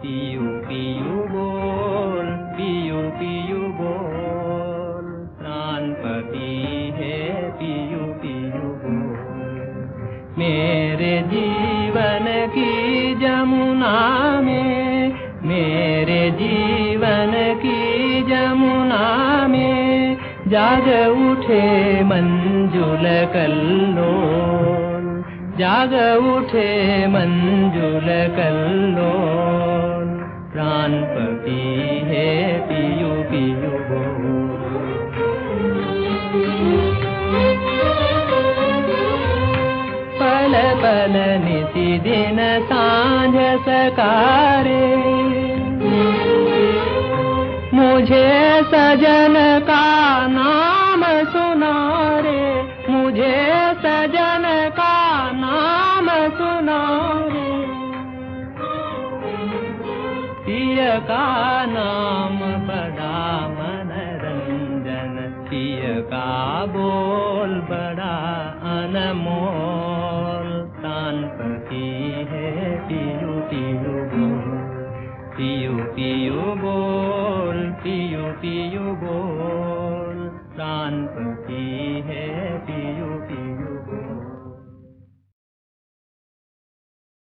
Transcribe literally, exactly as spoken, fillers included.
पियू पियू बोल, पियू पियू बोल, प्राणपति है पियू पियू बोल। मेरे जीवन की जमुना में, मेरे जीवन की जमुना में जाग उठे मंजुल कल्लोल, जाग उठे मंजुल कल्लोल, प्राणपति है पियू पियू बोल। पल पल निसी दिन सांझ सकारे, मुझे सजन का नाम सुना रे, मुझे सजन का नाम सुना रे। पिय का नाम बड़ा मनरंजन, पिय का बोल बड़ा अनमोल, प्राणपति है पियू पियू बोल। पियू पियू बोल, पियू पियू बोल, प्राणपति है पियू पियू।